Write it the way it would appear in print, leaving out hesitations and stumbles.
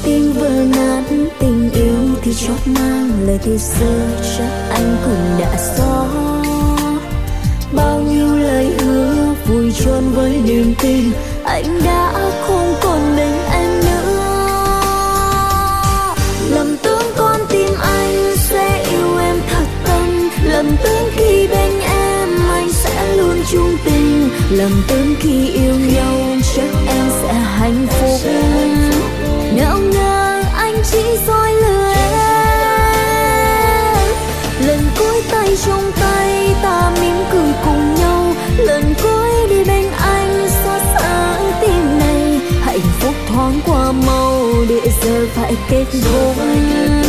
tim vỡ nát tình yêu thì chót mang lời từ xưa chắc anh cũng đã xóa. Bao nhiêu lời hứa vùi chôn với niềm tin, anh đã không còn bên em nữa. Lầm tưởng con tim anh sẽ yêu em thật tâm, lầm tưởng khi bên em anh sẽ luôn chung tình, lầm tưởng khi yêu nhau chắc em sẽ hạnh phúc. Nào ngờ anh chỉ dối lừa em. Lần cuối tay trong tay ta mỉm cười cùng nhau, lần cuối đi bên anh xót xa tim này. Hạnh phúc thoáng qua mau để giờ phải kết thúc.